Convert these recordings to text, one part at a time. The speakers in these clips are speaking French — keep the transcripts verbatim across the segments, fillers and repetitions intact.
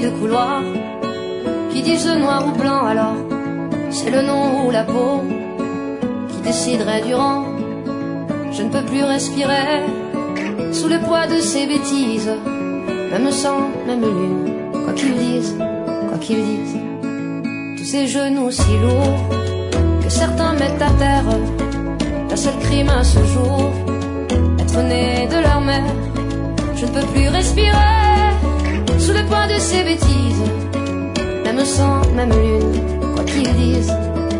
de couloir qui disent noir ou blanc, alors c'est le nom ou la peau qui déciderait du rang. Je ne peux plus respirer sous le poids de ces bêtises, même sang, même lune, quoi qu'ils disent, quoi qu'ils disent. Tous ces genoux si lourds que certains mettent à terre, leur seul crime à ce jour, être né de leur mère. Je ne peux plus respirer sous le poids de ces bêtises, même sang, même lune, quoi qu'ils disent.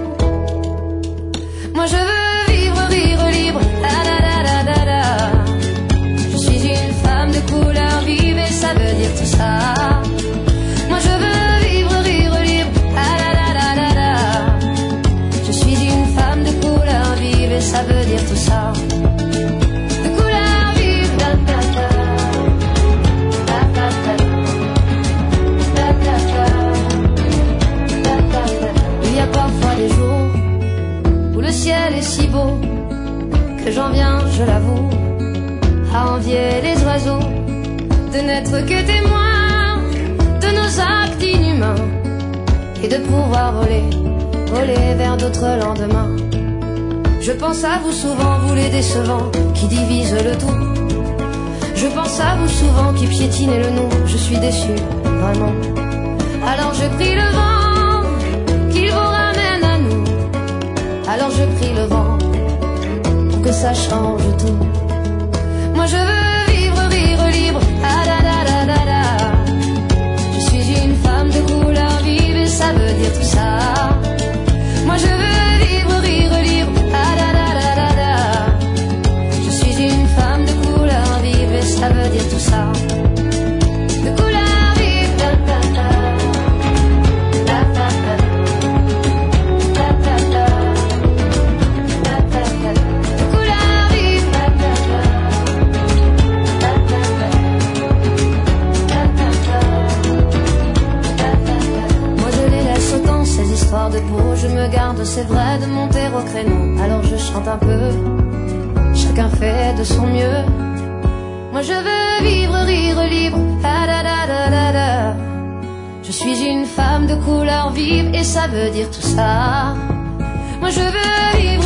Moi je veux vivre, rire libre, la la la la la la. Je suis une femme de couleur vive et ça veut dire tout ça. Moi je veux vivre, rire libre, la la la la la la. Je suis une femme de couleur vive et ça veut dire tout ça. De couleur vive, da da da. Il y a parfois des jours où le ciel est si beau que j'en viens, je l'avoue, à envier les oiseaux de n'être que témoins de nos actes inhumains et de pouvoir voler, voler vers d'autres lendemains. Je pense à vous souvent, vous les décevants qui divisent le tout. Je pense à vous souvent qui piétinez le nom. Je suis déçu, vraiment. Alors je prie le vent qu'il vous ramène à nous. Alors je prie le vent pour que ça change tout. Moi je veux vivre, rire libre, ah la la la la la. Je suis une femme de couleur vive et ça veut dire tout ça. Moi je veux vivre, rire libre, ah la la la la la. Je suis une femme de couleur vive et ça veut dire tout ça. De couleur vive, da da da. Da da da. Da da da. Da da da. De couleur vive, da da da. Da da da. Da da da. Da da da. Moi je les laisse autant ces histoires de peau. Je me garde, c'est vrai, de monter au créneau. Alors je chante un peu. Chacun fait de son mieux. Moi je veux vivre, rire libre, ah la la la la la. Je suis une femme de couleur vive et ça veut dire tout ça. Moi je veux vivre